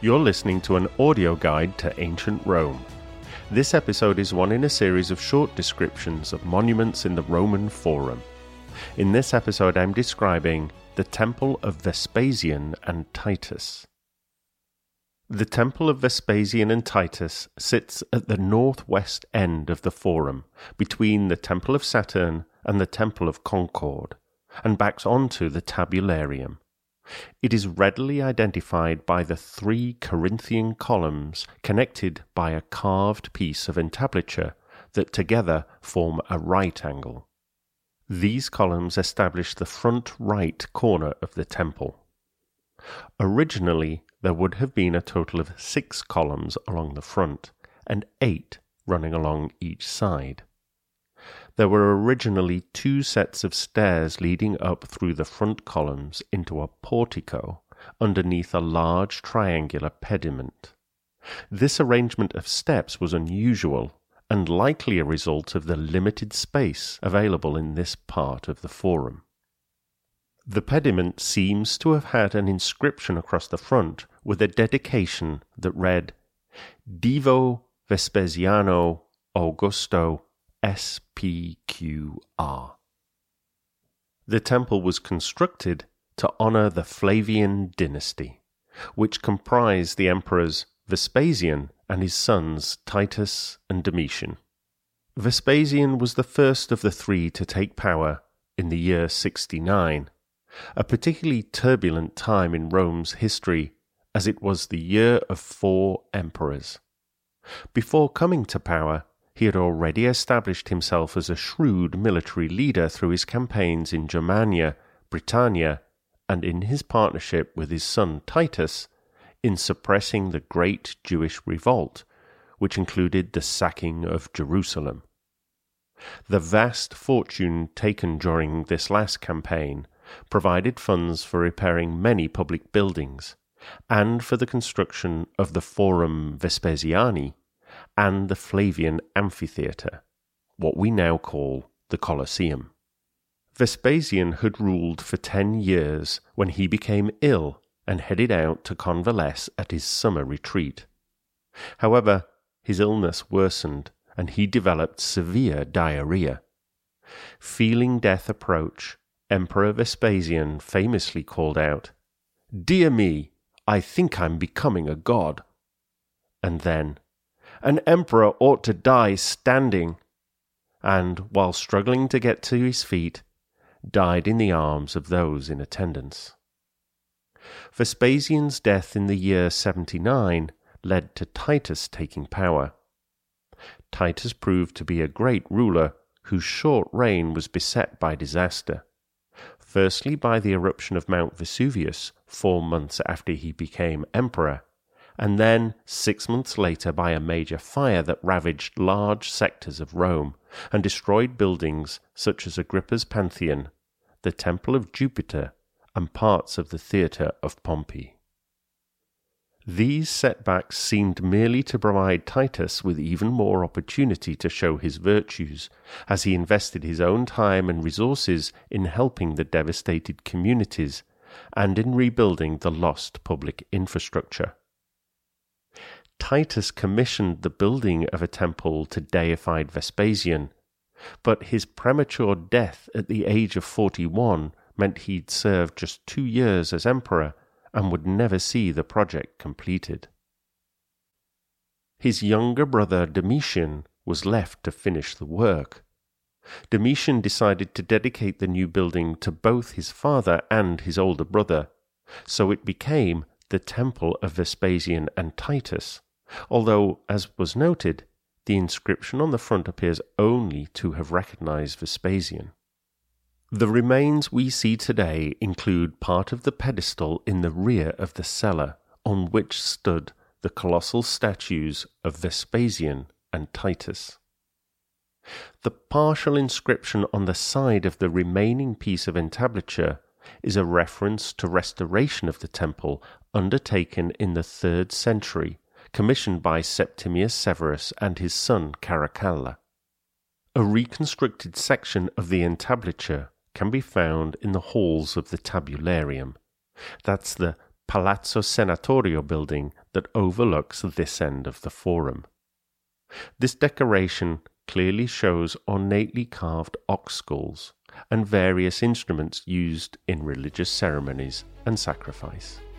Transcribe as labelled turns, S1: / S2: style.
S1: You're listening to an audio guide to ancient Rome. This episode is one in a series of short descriptions of monuments in the Roman Forum. In this episode, I'm describing the Temple of Vespasian and Titus. The Temple of Vespasian and Titus sits at the northwest end of the Forum, between the Temple of Saturn and the Temple of Concord, and backs onto the Tabularium. It is readily identified by the 3 Corinthian columns connected by a carved piece of entablature that together form a right angle. These columns establish the front right corner of the temple. Originally, there would have been a total of 6 columns along the front and 8 running along each side. There were originally 2 sets of stairs leading up through the front columns into a portico underneath a large triangular pediment. This arrangement of steps was unusual and likely a result of the limited space available in this part of the Forum. The pediment seems to have had an inscription across the front with a dedication that read, Divo Vespasiano Augusto SPQR. The temple was constructed to honor the Flavian dynasty, which comprised the emperors Vespasian and his sons Titus and Domitian. Vespasian was the first of the 3 to take power in the year 69, a particularly turbulent time in Rome's history, as it was the year of 4 emperors. Before coming to power, he had already established himself as a shrewd military leader through his campaigns in Germania, Britannia, and in his partnership with his son Titus in suppressing the great Jewish revolt, which included the sacking of Jerusalem. The vast fortune taken during this last campaign provided funds for repairing many public buildings and for the construction of the Forum Vespasiani and the Flavian Amphitheatre, what we now call the Colosseum. Vespasian had ruled for 10 years when he became ill and headed out to convalesce at his summer retreat. However, his illness worsened and he developed severe diarrhea. Feeling death approach, Emperor Vespasian famously called out, "Dear me, I think I'm becoming a god." And then, "An emperor ought to die standing," and, while struggling to get to his feet, died in the arms of those in attendance. Vespasian's death in the year 79 led to Titus taking power. Titus proved to be a great ruler whose short reign was beset by disaster. Firstly by the eruption of Mount Vesuvius 4 months after he became emperor, and then 6 months later by a major fire that ravaged large sectors of Rome and destroyed buildings such as Agrippa's Pantheon, the Temple of Jupiter, and parts of the Theatre of Pompey. These setbacks seemed merely to provide Titus with even more opportunity to show his virtues, as he invested his own time and resources in helping the devastated communities and in rebuilding the lost public infrastructure. Titus commissioned the building of a temple to deified Vespasian, but his premature death at the age of 41 meant he'd served just 2 years as emperor and would never see the project completed. His younger brother Domitian was left to finish the work. Domitian decided to dedicate the new building to both his father and his older brother, so it became the Temple of Vespasian and Titus, although, as was noted, the inscription on the front appears only to have recognized Vespasian. The remains we see today include part of the pedestal in the rear of the cella on which stood the colossal statues of Vespasian and Titus. The partial inscription on the side of the remaining piece of entablature is a reference to restoration of the temple undertaken in the 3rd century, commissioned by Septimius Severus and his son Caracalla. A reconstructed section of the entablature can be found in the halls of the Tabularium. That's the Palazzo Senatorio building that overlooks this end of the Forum. This decoration clearly shows ornately carved ox skulls and various instruments used in religious ceremonies and sacrifice.